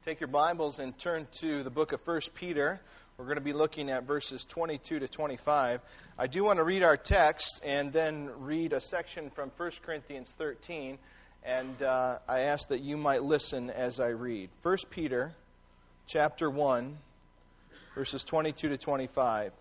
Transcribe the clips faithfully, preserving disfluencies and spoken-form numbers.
Take your Bibles and turn to the book of First Peter. We're going to be looking at verses twenty-two to twenty-five. I do want to read our text and then read a section from First Corinthians thirteen. And uh, I ask that you might listen as I read. First Peter chapter one, verses twenty-two to twenty-five.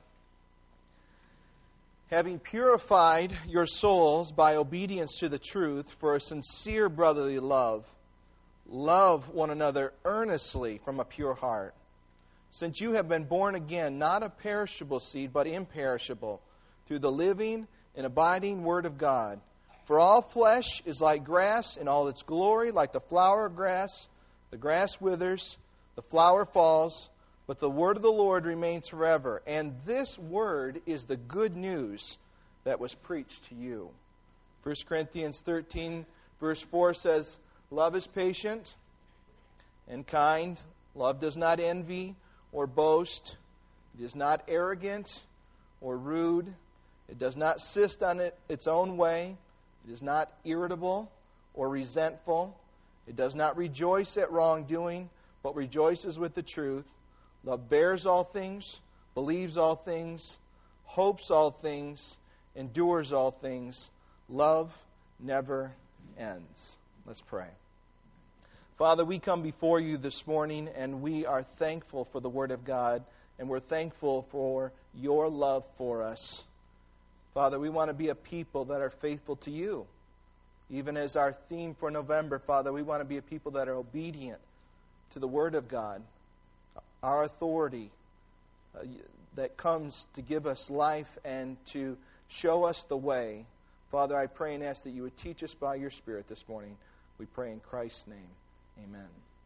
Having purified your souls by obedience to the truth for a sincere brotherly love, love one another earnestly from a pure heart, since you have been born again, not of perishable seed, but imperishable, through the living and abiding Word of God. For all flesh is like grass in all its glory, like the flower of grass. The grass withers, the flower falls, but the word of the Lord remains forever. And this word is the good news that was preached to you. First Corinthians thirteen, verse four says, love is patient and kind. Love does not envy or boast. It is not arrogant or rude. It does not insist on it, its own way. It is not irritable or resentful. It does not rejoice at wrongdoing, but rejoices with the truth. Love bears all things, believes all things, hopes all things, endures all things. Love never ends. Let's pray. Father, we come before you this morning, and we are thankful for the Word of God, and we're thankful for your love for us. Father, we want to be a people that are faithful to you. Even as our theme for November, Father, we want to be a people that are obedient to the Word of God, our authority uh, that comes to give us life and to show us the way. Father, I pray and ask that you would teach us by your Spirit this morning. We pray in Christ's name. Amen.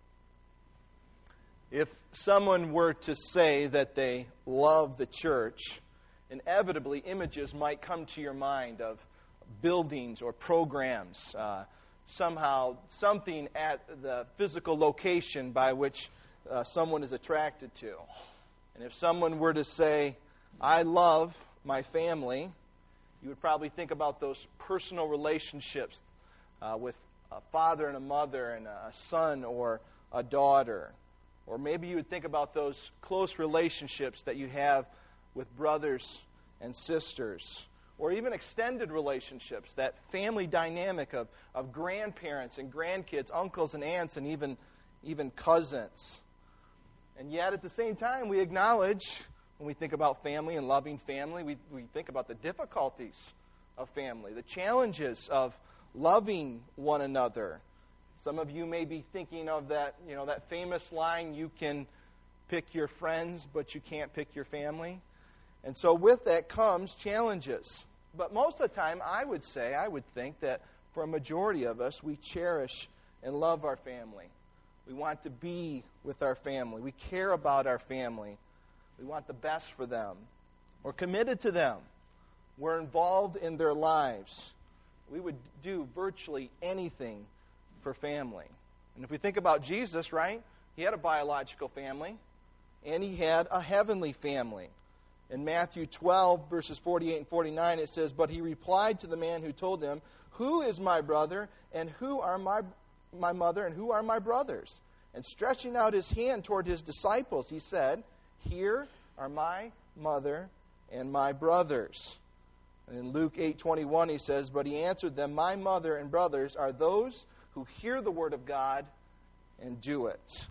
If someone were to say that they love the church, inevitably images might come to your mind of buildings or programs, uh, somehow something at the physical location by which uh, someone is attracted to. And if someone were to say, I love my family, you would probably think about those personal relationships uh, with a father and a mother and a son or a daughter. Or maybe you would think about those close relationships that you have with brothers and sisters. Or even extended relationships, that family dynamic of, of grandparents and grandkids, uncles and aunts, and even, even cousins. And yet at the same time, we acknowledge, when we think about family and loving family, we, we think about the difficulties of family, the challenges of loving one another. Some of you may be thinking of that, you know, that famous line, you can pick your friends, but you can't pick your family. And so with that comes challenges. But most of the time, I would say, I would think that for a majority of us, we cherish and love our family. We want to be with our family. We care about our family. We want the best for them. We're committed to them. We're involved in their lives. We would do virtually anything for family. And if we think about Jesus, right? He had a biological family, and he had a heavenly family. In Matthew twelve, verses forty-eight and forty-nine, it says, but he replied to the man who told him, who is my brother, and who are my, my mother, and who are my brothers? And stretching out his hand toward his disciples, he said, here are my mother and my brothers. And in Luke eight twenty-one, he says, but he answered them, my mother and brothers are those who hear the word of God and do it.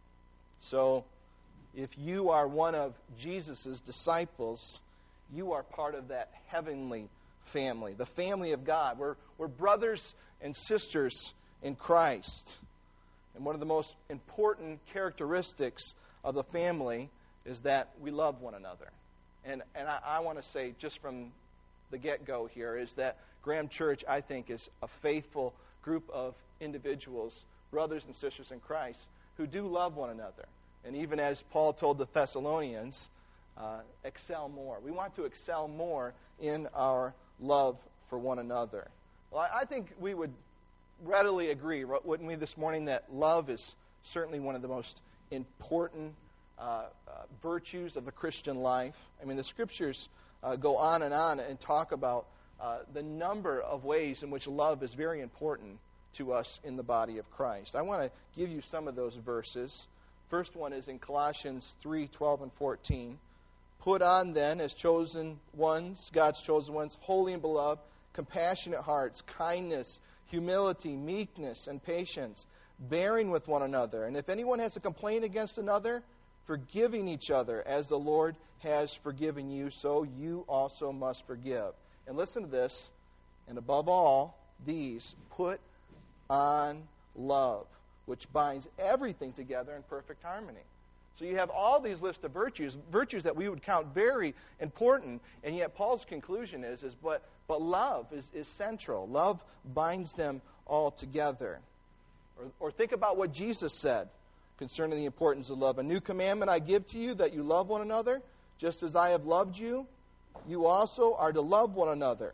So, if you are one of Jesus' disciples, you are part of that heavenly family, the family of God. We're, we're brothers and sisters in Christ. And one of the most important characteristics of the family is that we love one another. And, and I, I want to say, just from the get-go here, is that Graham Church, I think, is a faithful group of individuals, brothers and sisters in Christ, who do love one another. And even as Paul told the Thessalonians, uh, excel more. We want to excel more in our love for one another. Well, I, I think we would readily agree, wouldn't we, this morning, that love is certainly one of the most important uh, uh, virtues of the Christian life. I mean, the Scriptures uh, go on and on and talk about uh, the number of ways in which love is very important to us in the body of Christ. I want to give you some of those verses. First one is in Colossians three, twelve and fourteen. Put on then as chosen ones, God's chosen ones, holy and beloved, compassionate hearts, kindness, humility, meekness, and patience, bearing with one another. And if anyone has a complaint against another, forgiving each other, as the Lord has forgiven you, so you also must forgive. And listen to this, and above all these, put on love, which binds everything together in perfect harmony. So you have all these lists of virtues, virtues that we would count very important, and yet Paul's conclusion is, is but, but love is, is central. Love binds them all together. Or, or think about what Jesus said concerning the importance of love. A new commandment I give to you, that you love one another, just as I have loved you, you also are to love one another.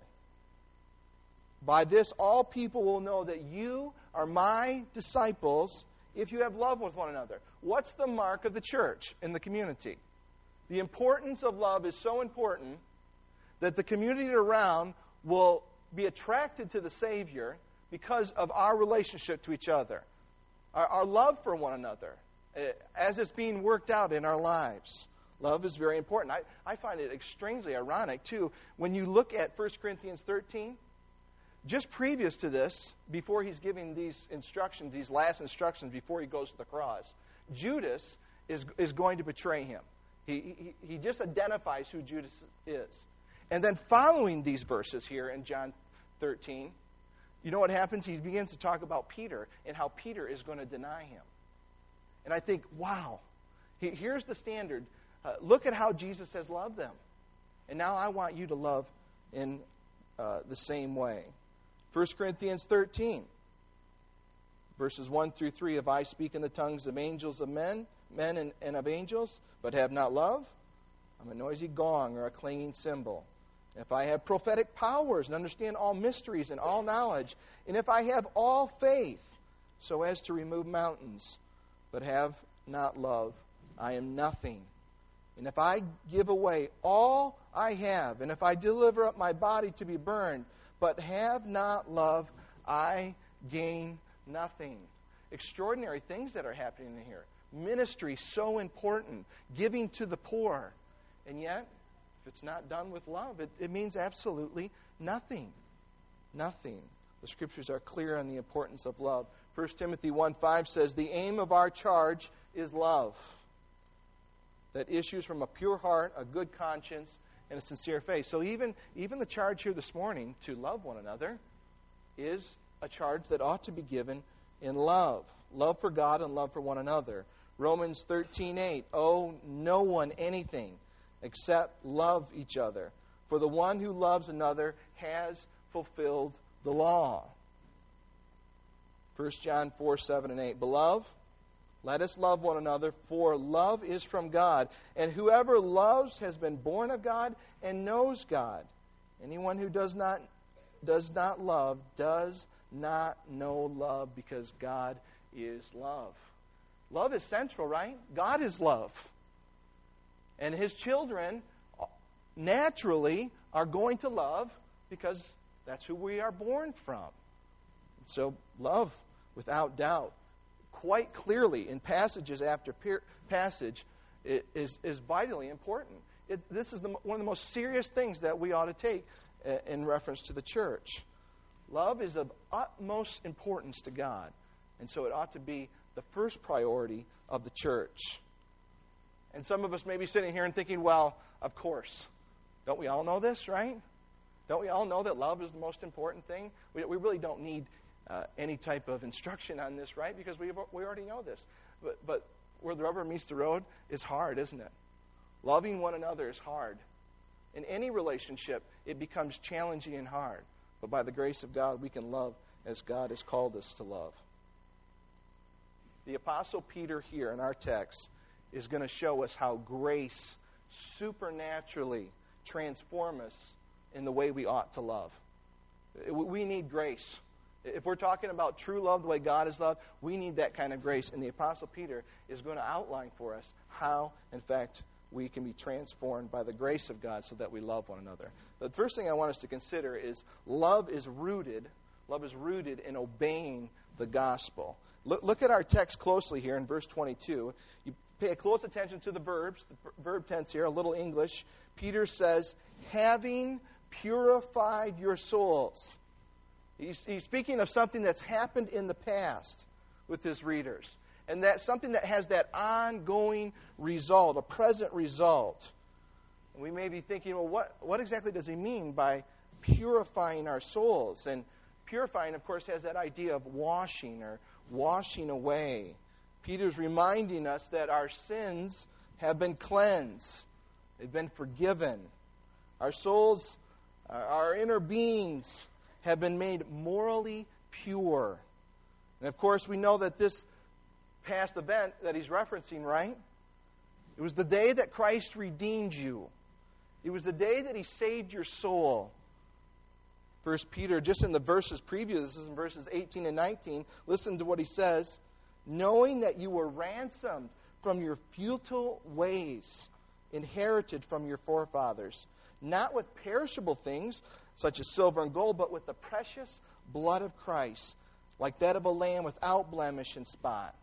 By this all people will know that you are my disciples, if you have love with one another. What's the mark of the church in the community? The importance of love is so important that the community around will be attracted to the Savior because of our relationship to each other, our, our love for one another, as it's being worked out in our lives. Love is very important. I, I find it extremely ironic, too, when you look at First Corinthians thirteen. Just previous to this, before he's giving these instructions, these last instructions before he goes to the cross, Judas is, is going to betray him. He, he, he just identifies who Judas is. And then following these verses here in John thirteen, you know what happens? He begins to talk about Peter and how Peter is going to deny him. And I think, wow, he, here's the standard. Uh, look at how Jesus has loved them. And now I want you to love in uh, the same way. First Corinthians thirteen, verses one through three. If I speak in the tongues of angels of men, men and, and of angels, but have not love, I'm a noisy gong or a clanging cymbal. If I have prophetic powers and understand all mysteries and all knowledge, and if I have all faith so as to remove mountains, but have not love, I am nothing. And if I give away all I have, and if I deliver up my body to be burned, but have not love, I gain nothing. Extraordinary things that are happening in here. Ministry so important. Giving to the poor. And yet, if it's not done with love, it, it means absolutely nothing. Nothing. The Scriptures are clear on the importance of love. First Timothy one five says, the aim of our charge is love, that issues from a pure heart, a good conscience, and a sincere faith. So even, even the charge here this morning to love one another is a charge that ought to be given in love. Love for God and love for one another. Romans thirteen eight, owe no one anything except love each other. For the one who loves another has fulfilled the law. First John four seven and eight, beloved, let us love one another, for love is from God. And whoever loves has been born of God and knows God. Anyone who does not does not love does not know love, because God is love. Love is central, right? God is love. And His children naturally are going to love because that's who we are born from. So love, without doubt, quite clearly in passages after per- passage, is, is vitally important. It, this is the, one of the most serious things that we ought to take uh, in reference to the church. Love is of utmost importance to God, and so it ought to be the first priority of the church. And some of us may be sitting here and thinking, well, of course. Don't we all know this, right? Don't we all know that love is the most important thing? We, we really don't need Uh, any type of instruction on this, right? Because we we already know this. But, but where the rubber meets the road, it's hard, isn't it? Loving one another is hard. In any relationship, it becomes challenging and hard. But by the grace of God, we can love as God has called us to love. The Apostle Peter here in our text is going to show us how grace supernaturally transforms us in the way we ought to love. We need grace. If we're talking about true love, the way God is loved, we need that kind of grace. And the Apostle Peter is going to outline for us how, in fact, we can be transformed by the grace of God so that we love one another. The first thing I want us to consider is love is rooted, Love is rooted in obeying the gospel. Look, look at our text closely here in verse twenty-two. You pay close attention to the verbs, the verb tense here, a little English. Peter says, having purified your souls. He's, he's speaking of something that's happened in the past with his readers. And that's something that has that ongoing result, a present result. And we may be thinking, well, what, what exactly does he mean by purifying our souls? And purifying, of course, has that idea of washing or washing away. Peter's reminding us that our sins have been cleansed. They've been forgiven. Our souls, our inner beings have been made morally pure. And of course, we know that this past event that he's referencing, right? It was the day that Christ redeemed you. It was the day that he saved your soul. First Peter, just in the verses previous, this is in verses eighteen and nineteen, listen to what he says. Knowing that you were ransomed from your futile ways, inherited from your forefathers, not with perishable things, such as silver and gold, but with the precious blood of Christ, like that of a lamb without blemish and spot.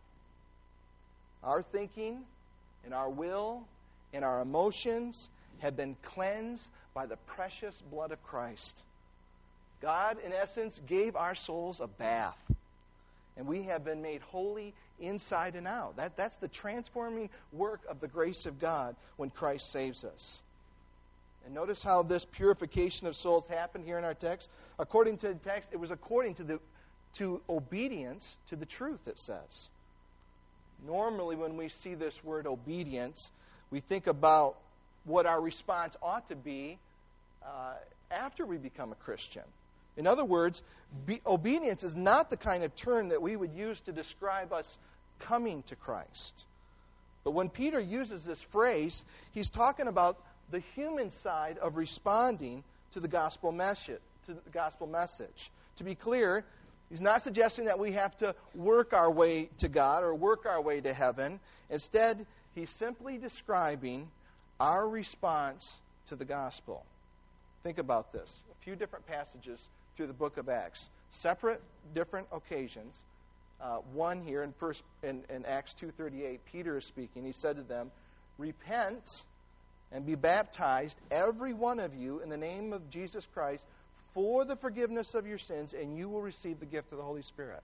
Our thinking and our will and our emotions have been cleansed by the precious blood of Christ. God, in essence, gave our souls a bath. And we have been made holy inside and out. That, that's the transforming work of the grace of God when Christ saves us. And notice how this purification of souls happened here in our text. According to the text, it was according to the to obedience to the truth, it says. Normally, when we see this word obedience, we think about what our response ought to be uh, after we become a Christian. In other words, be, obedience is not the kind of term that we would use to describe us coming to Christ. But when Peter uses this phrase, he's talking about the human side of responding to the gospel message. To the gospel message. To be clear, he's not suggesting that we have to work our way to God or work our way to heaven. Instead, he's simply describing our response to the gospel. Think about this. A few different passages through the book of Acts. Separate, different occasions. Uh, one here in first in, in Acts two thirty-eight, Peter is speaking. He said to them, repent and be baptized, every one of you, in the name of Jesus Christ, for the forgiveness of your sins, and you will receive the gift of the Holy Spirit.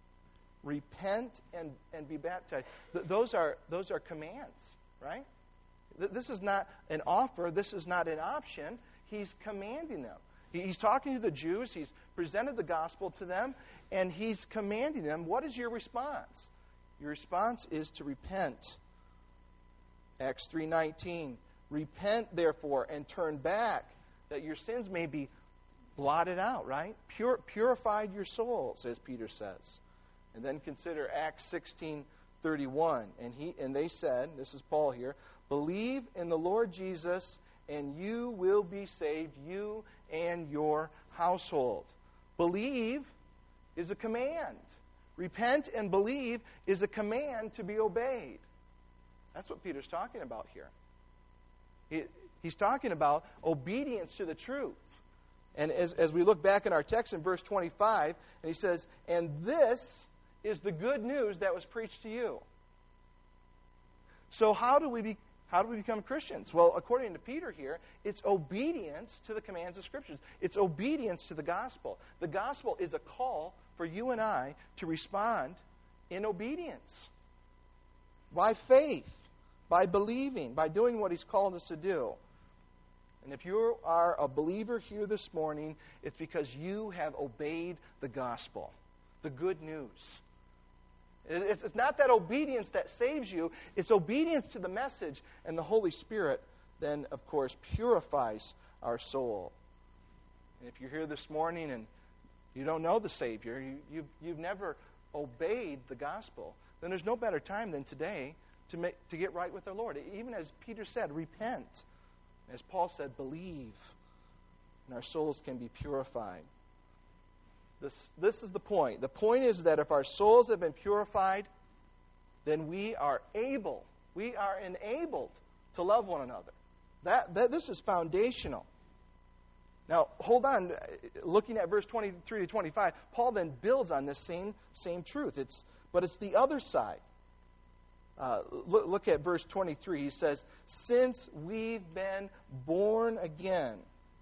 Repent and, and be baptized. Th- those are those are commands, right? Th- this is not an offer. This is not an option. He's commanding them. He, he's talking to the Jews. He's presented the gospel to them, and he's commanding them. What is your response? Your response is to repent. Acts three nineteen. Repent, therefore, and turn back, that your sins may be blotted out, right? Pure, purified your souls, as Peter says. And then consider Acts sixteen thirty-one. And he and they said, this is Paul here, believe in the Lord Jesus, and you will be saved, you and your household. Believe is a command. Repent and believe is a command to be obeyed. That's what Peter's talking about here. He, he's talking about obedience to the truth. And as, as we look back in our text in verse twenty-five, and he says, and this is the good news that was preached to you. So how do we be, how do we become Christians? Well, according to Peter here, it's obedience to the commands of Scriptures. It's obedience to the gospel. The gospel is a call for you and I to respond in obedience. By faith, by believing, by doing what he's called us to do. And if you are a believer here this morning, it's because you have obeyed the gospel, the good news. It's not that obedience that saves you. It's obedience to the message, and the Holy Spirit then, of course, purifies our soul. And if you're here this morning and you don't know the Savior, you, you've, you've never obeyed the gospel, then there's no better time than today to make, to get right with the Lord. Even as Peter said, repent. As Paul said, believe, and our souls can be purified. This, this is the point. The point is that if our souls have been purified, then we are able, we are enabled to love one another. That, that this is foundational. Now, hold on. Looking at verse twenty-three to twenty-five, Paul then builds on this same, same truth. It's, but it's the other side. Uh, look, look at verse twenty-three. He says, since we've been born again,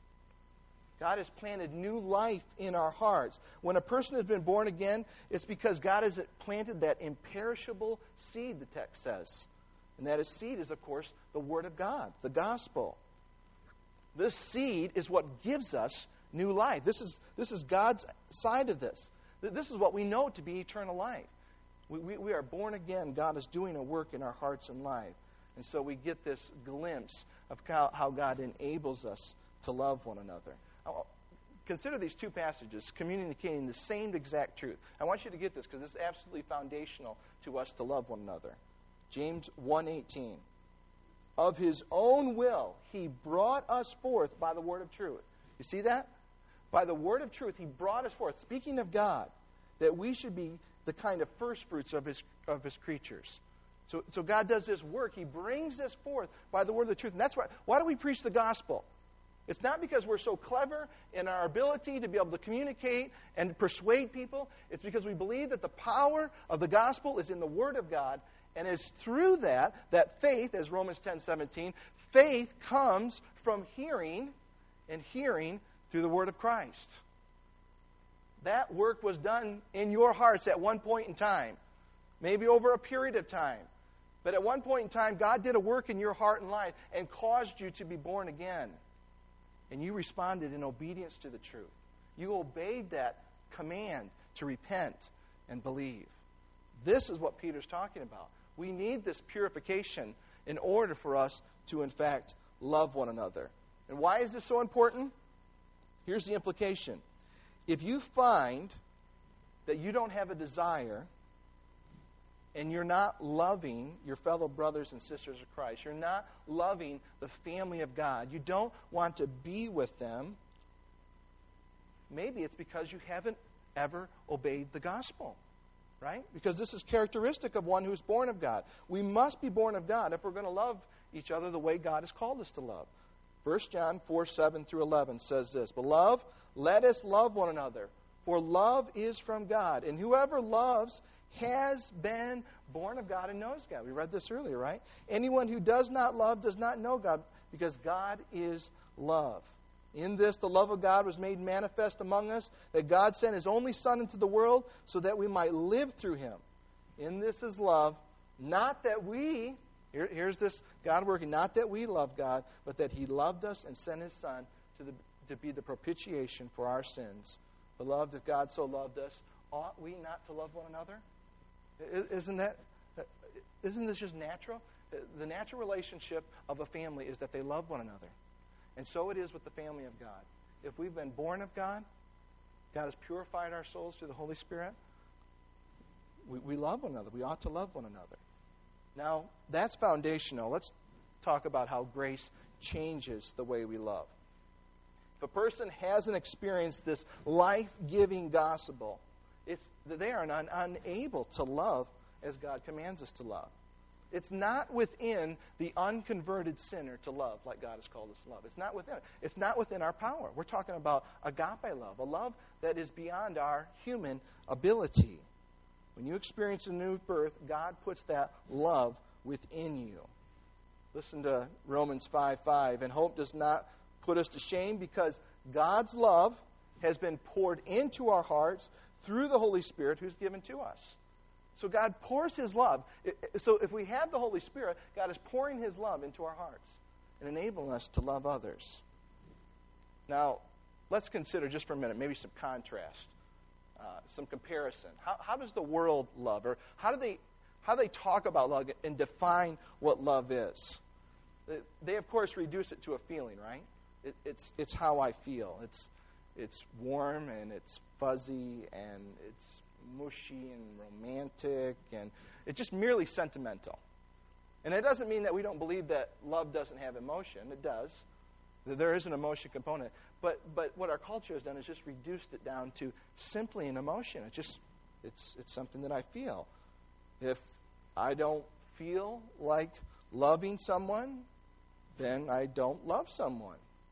God has planted new life in our hearts. When a person has been born again, it's because God has planted that imperishable seed, the text says. And that seed is, of course, the Word of God, the gospel. This seed is what gives us new life. This is, this is God's side of this. This is what we know to be eternal life. We, we, we are born again. God is doing a work in our hearts and life. And so we get this glimpse of how, how God enables us to love one another. Now, consider these two passages communicating the same exact truth. I want you to get this because this is absolutely foundational to us to love one another. James one eighteen. Of his own will, he brought us forth by the word of truth. You see that? By the word of truth, he brought us forth. Speaking of God, that we should be the kind of first fruits of his of his creatures. So, so God does this work. He brings us forth by the word of the truth. And that's why, why do we preach the gospel? It's not because we're so clever in our ability to be able to communicate and persuade people. It's because we believe that the power of the gospel is in the Word of God. And it's through that, that faith, as Romans ten seventeen, faith comes from hearing, and hearing through the Word of Christ. That work was done in your hearts at one point in time, maybe over a period of time. But at one point in time, God did a work in your heart and life and caused you to be born again. And you responded in obedience to the truth. You obeyed that command to repent and believe. This is what Peter's talking about. We need this purification in order for us to, in fact, love one another. And why is this so important? Here's the implication. If you find that you don't have a desire and you're not loving your fellow brothers and sisters of Christ, you're not loving the family of God, you don't want to be with them, maybe it's because you haven't ever obeyed the gospel, right? Because this is characteristic of one who's born of God. We must be born of God if we're going to love each other the way God has called us to love. First John four, seven through eleven says this, Beloved, let us love one another, for love is from God, and whoever loves has been born of God and knows God. We read this earlier, right? Anyone who does not love does not know God, because God is love. In this, the love of God was made manifest among us, that God sent His only Son into the world so that we might live through Him. In this is love, not that we, here, here's this God working, not that we love God, but that He loved us and sent His Son to, the, to be the propitiation for our sins. Beloved, if God so loved us, ought we not to love one another? Isn't that, isn't this just natural? The natural relationship of a family is that they love one another. And so it is with the family of God. If we've been born of God, God has purified our souls through the Holy Spirit, we, we love one another. We ought to love one another. Now, that's foundational. Let's talk about how grace changes the way we love. If a person hasn't experienced this life-giving gospel, it's they are un, unable to love as God commands us to love. It's not within the unconverted sinner to love like God has called us to love. It's not within it. It's not within our power. We're talking about agape love, a love that is beyond our human ability. When you experience a new birth, God puts that love within you. Listen to Romans five five. And hope does not put us to shame, because God's love has been poured into our hearts through the Holy Spirit who's given to us. So God pours His love. So if we have the Holy Spirit, God is pouring His love into our hearts and enabling us to love others. Now, let's consider just for a minute maybe some contrast, uh, some comparison. How, how does the world love? Or how do they how do they talk about love and define what love is? They, of course, reduce it to a feeling, right? It, it's it's how I feel. It's it's warm and it's fuzzy and it's mushy and romantic, and it's just merely sentimental. And it doesn't mean that we don't believe that love doesn't have emotion. It does. There is an emotion component. But but what our culture has done is just reduced it down to simply an emotion. It's just it's it's something that I feel. If I don't feel like loving someone, then I don't love someone.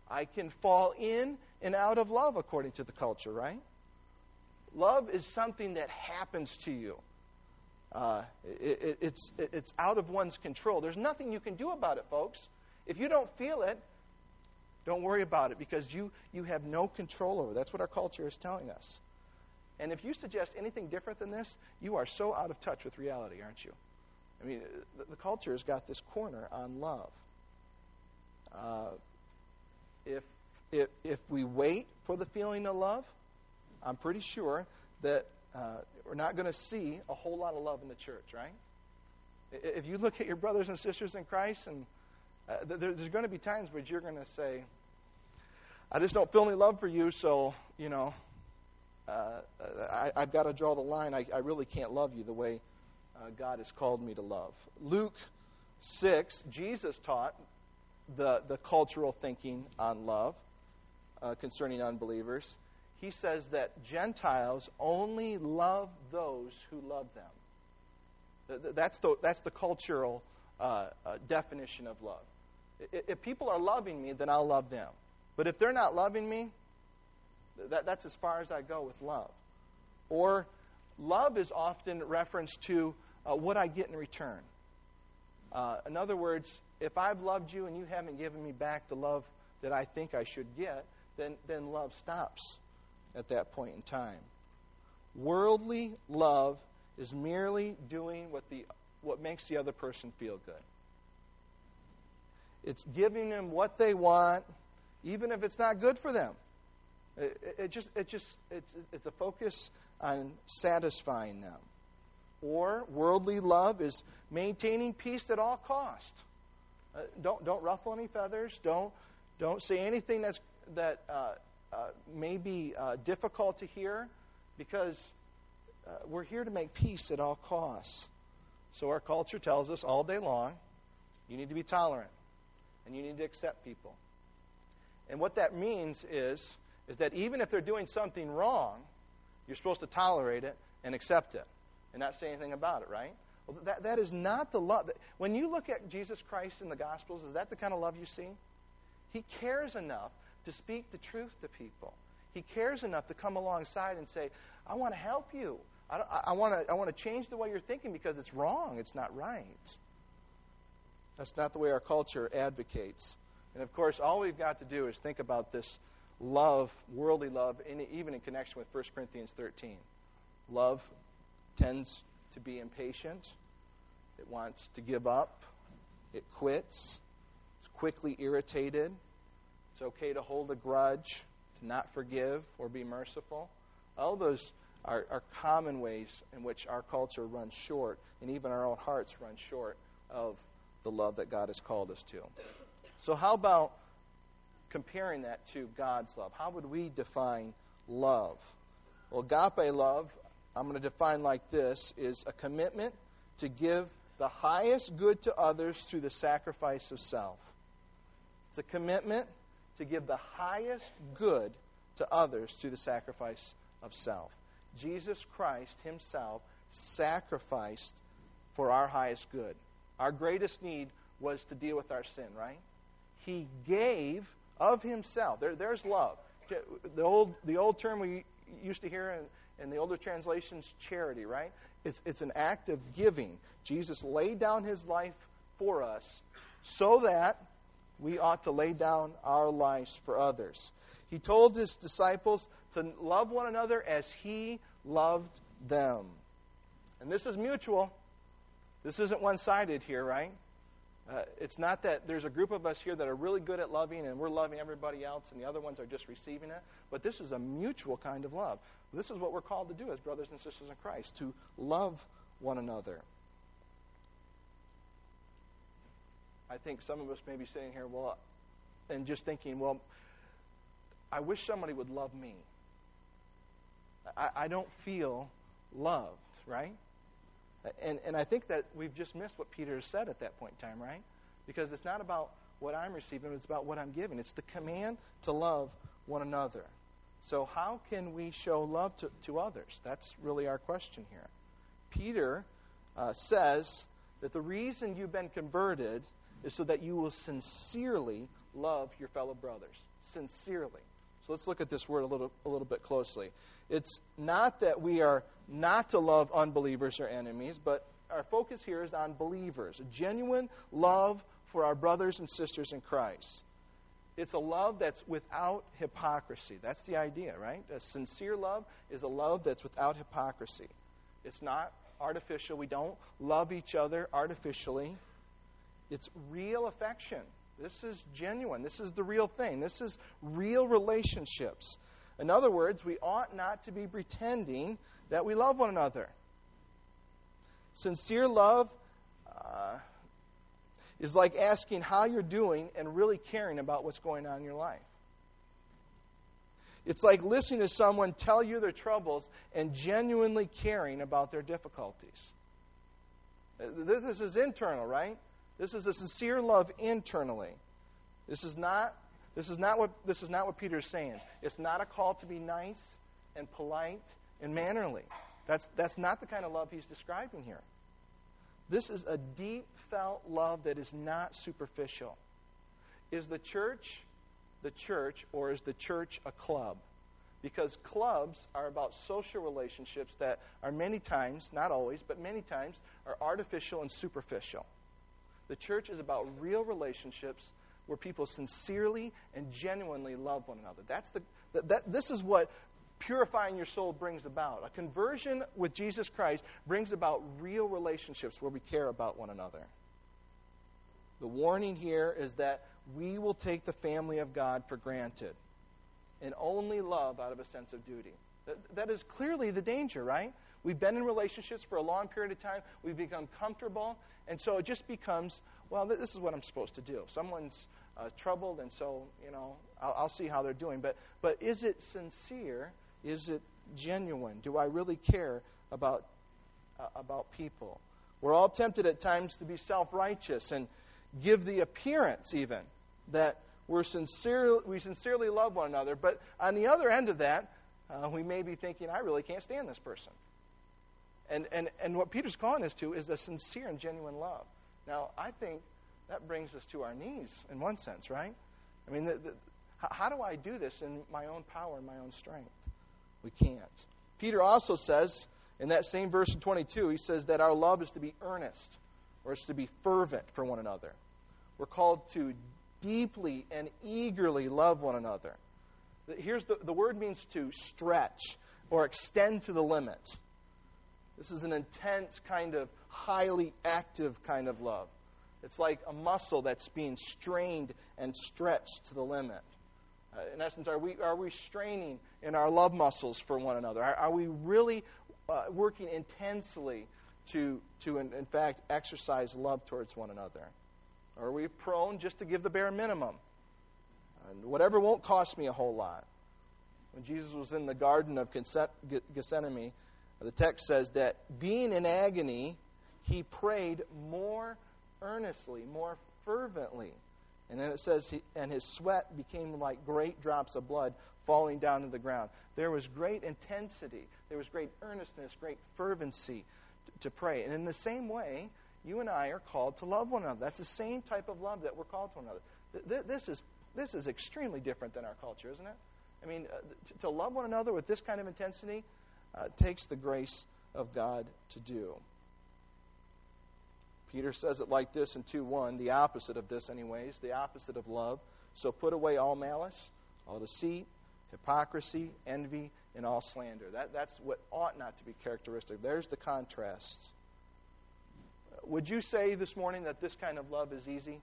I can fall in and out of love according to the culture, right? Love is something that happens to you. Uh, it, it, it's, it, it's out of one's control. There's nothing you can do about it, folks. If you don't feel it, don't worry about it because you, you have no control over it. That's what our culture is telling us. And if you suggest anything different than this, you are so out of touch with reality, aren't you? I mean, the, the culture has got this corner on love. Uh, if, if, if we wait for the feeling of love, I'm pretty sure that uh, we're not going to see a whole lot of love in the church, right? If you look at your brothers and sisters in Christ, and uh, there, there's going to be times where you're going to say, I just don't feel any love for you, so, you know, uh, I, I've got to draw the line. I, I really can't love you the way uh, God has called me to love. Luke six, Jesus taught the, the cultural thinking on love uh, concerning unbelievers. He says that Gentiles only love those who love them. That's the, that's the cultural uh, uh, definition of love. If people are loving me, then I'll love them. But if they're not loving me, that, that's as far as I go with love. Or love is often referenced to uh, what I get in return. Uh, in other words, if I've loved you and you haven't given me back the love that I think I should get, then, then love stops at that point in time. Worldly love is merely doing what the what makes the other person feel good. It's giving them what they want, even if it's not good for them. It, it just it just it's it's a focus on satisfying them. Or worldly love is maintaining peace at all cost. Uh, don't don't ruffle any feathers. Don't don't say anything that's that uh, uh, may be uh, difficult to hear, because uh, we're here to make peace at all costs. So our culture tells us all day long, you need to be tolerant and you need to accept people. And what that means is is that even if they're doing something wrong, you're supposed to tolerate it and accept it and not say anything about it, right? Well, that, that is not the love. When you look at Jesus Christ in the Gospels, is that the kind of love you see? He cares enough to speak the truth to people. He cares enough to come alongside and say, I want to help you. I, I, I want to I want to change the way you're thinking because it's wrong. It's not right. That's not the way our culture advocates. And, of course, all we've got to do is think about this love, worldly love, in, even in connection with First Corinthians thirteen. Love tends to be impatient. It wants to give up. It quits. It's quickly irritated. It's okay to hold a grudge, to not forgive or be merciful. All those are, are common ways in which our culture runs short, and even our own hearts run short of the love that God has called us to. So how about comparing that to God's love? How would we define love? Well, agape love, I'm going to define like this, is a commitment to give the highest good to others through the sacrifice of self. It's a commitment to give the highest good to others through the sacrifice of self. Jesus Christ himself sacrificed for our highest good. Our greatest need was to deal with our sin, right? He gave of himself. There, there's love. The old, the old term we used to hear in, in the older translations, charity, right? It's, it's an act of giving. Jesus laid down his life for us so that we ought to lay down our lives for others. He told his disciples to love one another as he loved them. And this is mutual. This isn't one-sided here, right? Uh, it's not that there's a group of us here that are really good at loving and we're loving everybody else and the other ones are just receiving it. But this is a mutual kind of love. This is what we're called to do as brothers and sisters in Christ, to love one another. I think some of us may be sitting here, well, and just thinking, well, I wish somebody would love me. I, I don't feel loved, right? And and I think that we've just missed what Peter has said at that point in time, right? Because it's not about what I'm receiving, it's about what I'm giving. It's the command to love one another. So how can we show love to, to others? That's really our question here. Peter uh, says that the reason you've been converted is so that you will sincerely love your fellow brothers. sincerely. So let's look at this word a little, a little bit closely. It's not that we are not to love unbelievers or enemies, but our focus here is on believers. A genuine love for our brothers and sisters in Christ. It's a love that's without hypocrisy. That's the idea, right? A sincere love is a love that's without hypocrisy. It's not artificial. We don't love each other artificially. It's real affection. This is genuine. This is the real thing. This is real relationships. In other words, we ought not to be pretending that we love one another. Sincere love uh, is like asking how you're doing and really caring about what's going on in your life. It's like listening to someone tell you their troubles and genuinely caring about their difficulties. This is internal, right? This is a sincere love internally. This is not this is not what this is not what Peter is saying. It's not a call to be nice and polite and mannerly. That's that's not the kind of love he's describing here. This is a deep felt love that is not superficial. Is the church the church, or is the church a club? Because clubs are about social relationships that are many times, not always, but many times, are artificial and superficial. The church is about real relationships where people sincerely and genuinely love one another. That's the that, that this is what purifying your soul brings about. A conversion with Jesus Christ brings about real relationships where we care about one another. The warning here is that we will take the family of God for granted and only love out of a sense of duty. That, that is clearly the danger, right? We've been in relationships for a long period of time. We've become comfortable. And so it just becomes, well, this is what I'm supposed to do. Someone's uh, troubled, and so, you know, I'll, I'll see how they're doing. But but is it sincere? Is it genuine? Do I really care about uh, about people? We're all tempted at times to be self-righteous and give the appearance even that we're sincere, we sincerely love one another. But on the other end of that, uh, we may be thinking, I really can't stand this person. And, and and what Peter's calling us to is a sincere and genuine love. Now, I think that brings us to our knees in one sense, right? I mean, the, the, how, how do I do this in my own power and my own strength? We can't. Peter also says, in that same verse in twenty-two, he says that our love is to be earnest, or it's to be fervent for one another. We're called to deeply and eagerly love one another. Here's the, the word means to stretch or extend to the limit. This is an intense kind of highly active kind of love. It's like a muscle that's being strained and stretched to the limit. Uh, in essence, are we are we straining in our love muscles for one another? Are, are we really uh, working intensely to, to in, in fact, exercise love towards one another? Or are we prone just to give the bare minimum? And whatever won't cost me a whole lot. When Jesus was in the Garden of Gethsemane, the text says that being in agony, he prayed more earnestly, more fervently. And then it says, he, and his sweat became like great drops of blood falling down to the ground. There was great intensity. There was great earnestness, great fervency to, to pray. And in the same way, you and I are called to love one another. That's the same type of love that we're called to one another. Th- this is this is extremely different than our culture, isn't it? I mean, uh, to, to love one another with this kind of intensity uh, takes the grace of God to do. Peter says it like this in two one, the opposite of this anyways, the opposite of love. So put away all malice, all deceit, hypocrisy, envy, and all slander. That, that's what ought not to be characteristic. There's the contrast. Would you say this morning that this kind of love is easy?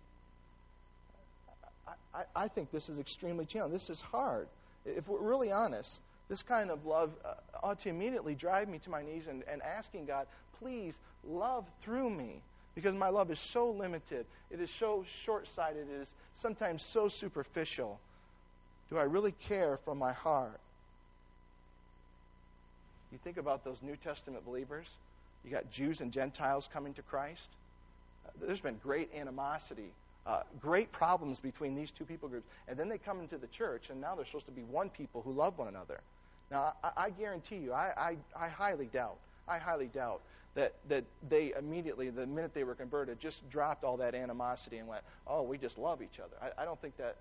I, I, I think this is extremely challenging. This is hard. If we're really honest, this kind of love uh, ought to immediately drive me to my knees and, and asking God, please love through me. Because my love is so limited. It is so short-sighted. It is sometimes so superficial. Do I really care from my heart? You think about those New Testament believers. You got Jews and Gentiles coming to Christ. Uh, there's been great animosity, uh, great problems between these two people groups. And then they come into the church, and now they're supposed to be one people who love one another. Now, I, I guarantee you, I, I, I highly doubt, I highly doubt that, that they immediately, the minute they were converted, just dropped all that animosity and went, oh, we just love each other. I, I don't think that,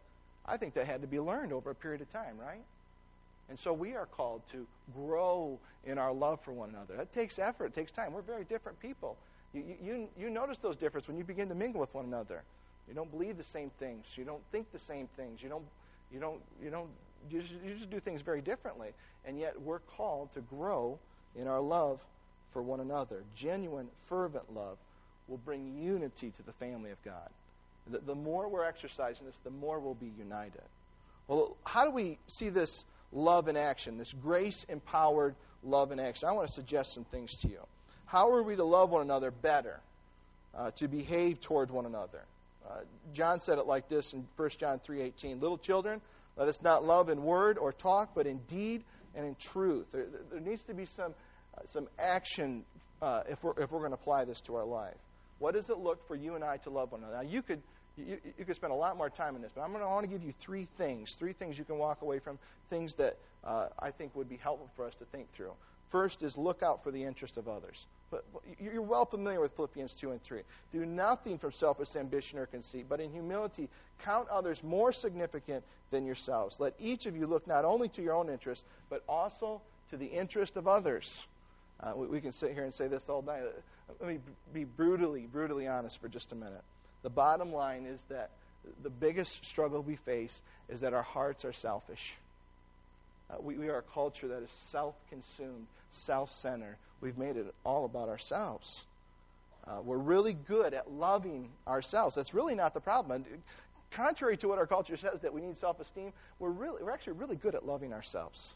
I think that had to be learned over a period of time, right? And so we are called to grow in our love for one another. That takes effort. It takes time. We're very different people. You, you, you notice those differences when you begin to mingle with one another. You don't believe the same things. You don't think the same things. You don't, you don't, you don't, you just, you just do things very differently. And yet we're called to grow in our love for one another. Genuine, fervent love will bring unity to the family of God. The, the more we're exercising this, the more we'll be united. Well, how do we see this love in action, this grace-empowered love in action? I want to suggest some things to you. How are we to love one another better, uh, to behave toward one another? Uh, John said it like this in First John three eighteen. Little children, let us not love in word or talk, but in deed and in truth. There, there needs to be some uh, some action uh, if we're if we're going to apply this to our life. What does it look for you and I to love one another? Now, you could you, you could spend a lot more time in this, but I'm going to I want to give you three things, three things you can walk away from, things that uh, I think would be helpful for us to think through. First is look out for the interest of others. But you're well familiar with Philippians two and three. Do nothing from selfish ambition or conceit, but in humility count others more significant than yourselves. Let each of you look not only to your own interest, but also to the interest of others. Uh, we, we can sit here and say this all night. Let me be brutally, brutally honest for just a minute. The bottom line is that the biggest struggle we face is that our hearts are selfish. Uh, we, we are a culture that is self-consumed, self-centered. We've made it all about ourselves. Uh, we're really good at loving ourselves. That's really not the problem. And contrary to what our culture says, that we need self-esteem, we're really, we're actually really good at loving ourselves.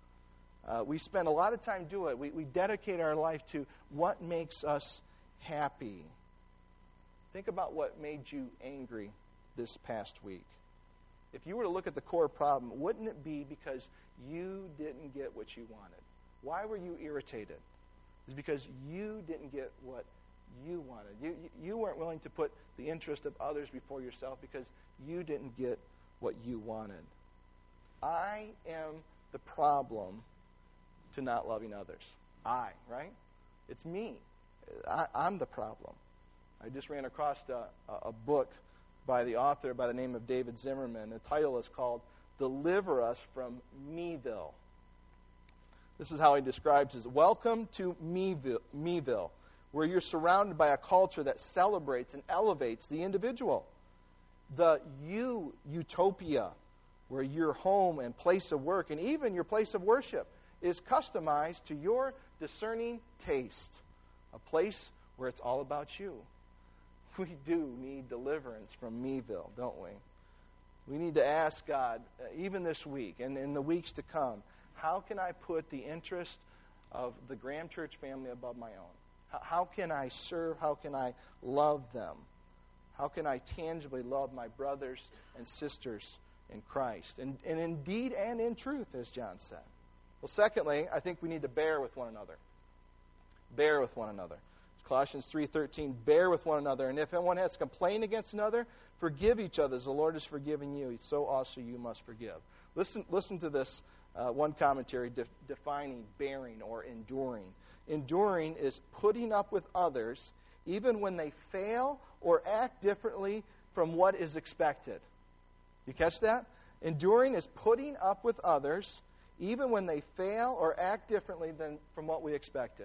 Uh, we spend a lot of time doing it. We, we dedicate our life to what makes us happy. Think about what made you angry this past week. If you were to look at the core problem, wouldn't it be because you didn't get what you wanted? Why were you irritated? It's because you didn't get what you wanted. You, you weren't willing to put the interest of others before yourself because you didn't get what you wanted. I am the problem to not loving others. I, right? It's me. I, I'm the problem. I just ran across a, a book by the author by the name of David Zimmerman. The title is called Deliver Us from Meville. This is how he describes it. Welcome to Meville, Meville, where you're surrounded by a culture that celebrates and elevates the individual. The you utopia, where your home and place of work and even your place of worship is customized to your discerning taste. A place where it's all about you. We do need deliverance from Meville, don't we? We need to ask God, uh, even this week and in the weeks to come, how can I put the interest of the Graham Church family above my own? How, how can I serve? How can I love them? How can I tangibly love my brothers and sisters in Christ? And, and in deed and in truth, as John said. Well, secondly, I think we need to bear with one another. Bear with one another. Colossians three thirteen, bear with one another. And if anyone has complained against another, forgive each other as the Lord has forgiven you. So also you must forgive. Listen, listen to this uh, one commentary def- defining bearing or enduring. Enduring is putting up with others even when they fail or act differently from what is expected. You catch that? Enduring is putting up with others even when they fail or act differently than from what we expected.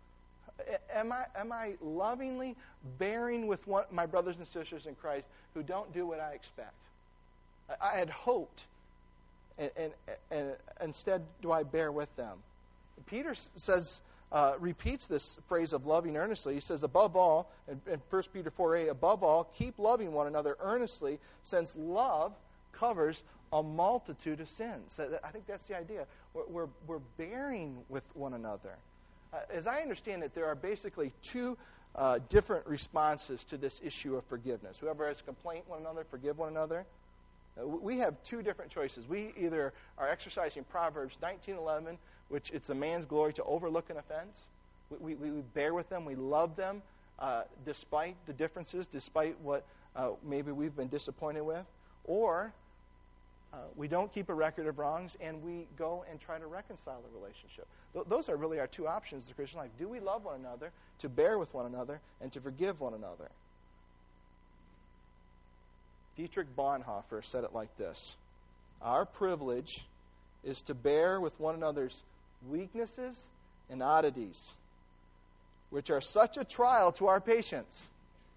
Am I am I lovingly bearing with one, my brothers and sisters in Christ who don't do what I expect? I, I had hoped, and, and, and instead do I bear with them? Peter says, uh, repeats this phrase of loving earnestly. He says, above all, in, in First Peter four eight, above all, keep loving one another earnestly, since love covers a multitude of sins. I think that's the idea. We're, we're, we're bearing with one another. Uh, as I understand it, there are basically two uh, different responses to this issue of forgiveness. Whoever has complaint one another, forgive one another. Uh, we have two different choices. We either are exercising Proverbs nineteen eleven, which it's a man's glory to overlook an offense. We, we, we bear with them. We love them uh, despite the differences, despite what uh, maybe we've been disappointed with. Or Uh, we don't keep a record of wrongs, and we go and try to reconcile the relationship. Th- those are really our two options in the Christian life. Do we love one another, to bear with one another, and to forgive one another? Dietrich Bonhoeffer said it like this: our privilege is to bear with one another's weaknesses and oddities, which are such a trial to our patience,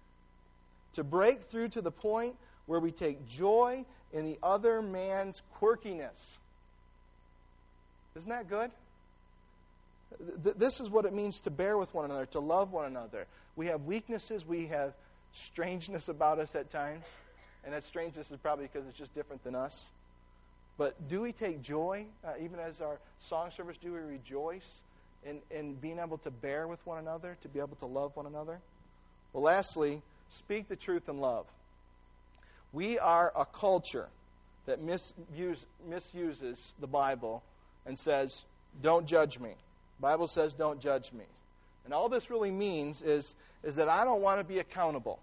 to break through to the point where we take joy in the other man's quirkiness. Isn't that good? Th- this is what it means to bear with one another, to love one another. We have weaknesses, we have strangeness about us at times, and that strangeness is probably because it's just different than us. But do we take joy, uh, even as our song service, do we rejoice in, in being able to bear with one another, to be able to love one another? Well, lastly, speak the truth in love. We are a culture that misuse, misuses the Bible and says, don't judge me. The Bible says, don't judge me. And all this really means is, is that I don't want to be accountable.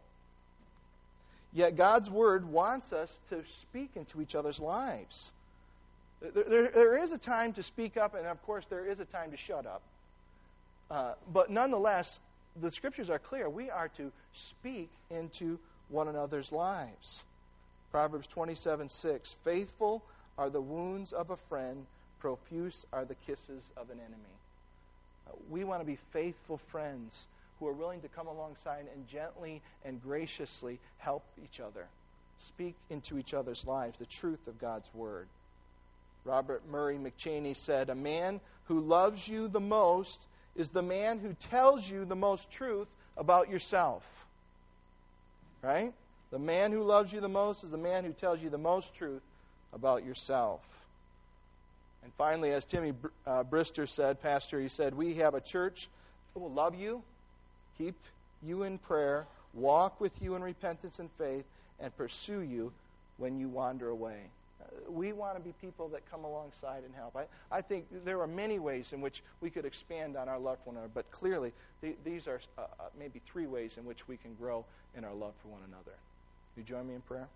Yet God's Word wants us to speak into each other's lives. There, there, there is a time to speak up, and of course there is a time to shut up. Uh, but nonetheless, the Scriptures are clear. We are to speak into one another's lives. Proverbs twenty-seven six, faithful are the wounds of a friend, profuse are the kisses of an enemy. Uh, we want to be faithful friends who are willing to come alongside and gently and graciously help each other. Speak into each other's lives the truth of God's Word. Robert Murray McChaney said, a man who loves you the most is the man who tells you the most truth about yourself. Right? The man who loves you the most is the man who tells you the most truth about yourself. And finally, as Timmy uh, Brister said, pastor, he said, we have a church that will love you, keep you in prayer, walk with you in repentance and faith, and pursue you when you wander away. Uh, we want to be people that come alongside and help. I, I think there are many ways in which we could expand on our love for one another, but clearly th- these are uh, maybe three ways in which we can grow in our love for one another. You join me in prayer?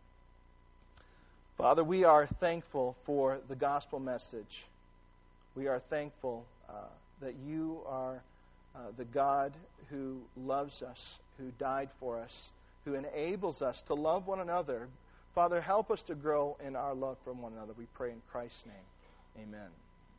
Father, we are thankful for the gospel message. We are thankful uh, that you are uh, the God who loves us, who died for us, who enables us to love one another. Father, help us to grow in our love for one another. We pray in Christ's name. Amen.